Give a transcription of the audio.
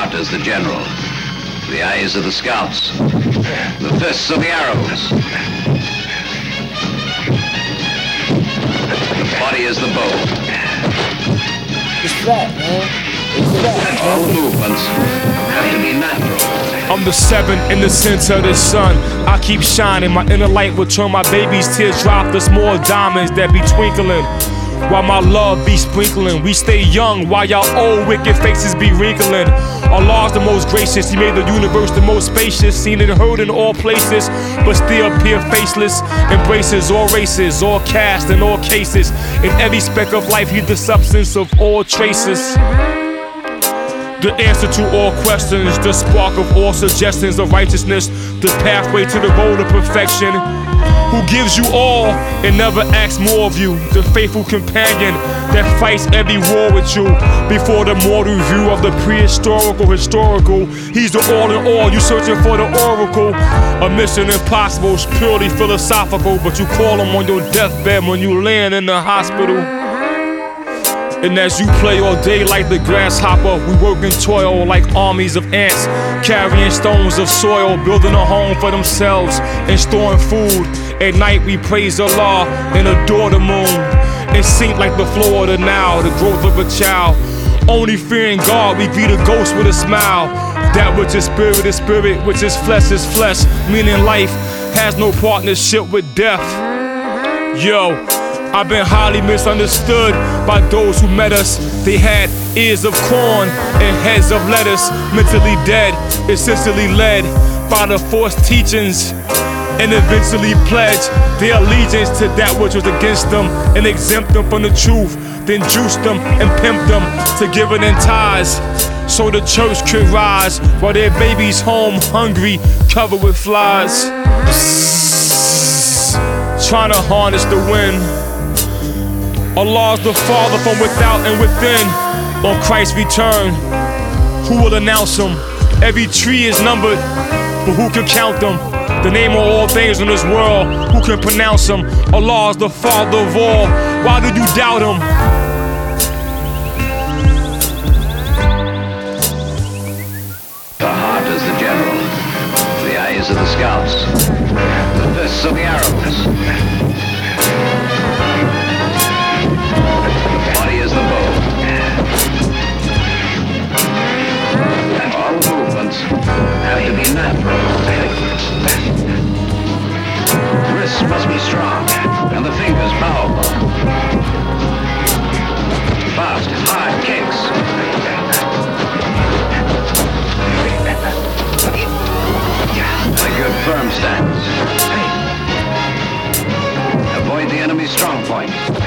heart is the general, the eyes are the scouts, the fists are the arrows, the body is the bow. It's flat, man. It's flat. All movements have to be natural. I'm the seventh in the center of the sun. I keep shining, my inner light will turn my baby's tears drop to small diamonds that be twinkling. While my love be sprinkling, we stay young while y'all old wicked faces be wrinkling. Allah's the most gracious, He made the universe the most spacious, seen and heard in all places, but still appear faceless. Embraces all races, all castes and all cases. In every speck of life, He's the substance of all traces. The answer to all questions, the spark of all suggestions of righteousness, the pathway to the road of perfection. Who gives you all and never asks more of you, the faithful companion that fights every war with you. Before the mortal view of the historical, He's the all in all, you searching for the oracle. A mission impossible, it's purely philosophical, but you call Him on your deathbed when you land in the hospital. And as you play all day like the grasshopper, we work and toil like armies of ants, carrying stones of soil, building a home for themselves and storing food. At night we praise Allah and adore the moon, and sink like the floor of the Nile, the growth of a child. Only fearing God, we greet a ghost with a smile. That which is spirit, which is flesh, meaning life has no partnership with death. Yo, I've been highly misunderstood by those who met us. They had ears of corn and heads of lettuce, mentally dead, essentially led by the forced teachings, and eventually pledged their allegiance to that which was against them and exempt them from the truth, then juiced them and pimped them to giving in tithes so the church could rise while their babies home hungry, covered with flies. Trying to harness the wind. Allah's the Father from without and within. On Christ's return, who will announce Him? Every tree is numbered, but who can count them? The name of all things in this world, who can pronounce Him? Allah is the Father of all, why did you doubt Him? The heart is the general, the eyes are the scouts, the fists are the arrows. Is the bow. And all movements have to be natural. Wrists must be strong, and the fingers powerful. Fast, hard kicks. A good firm stance. Avoid the enemy's strong point.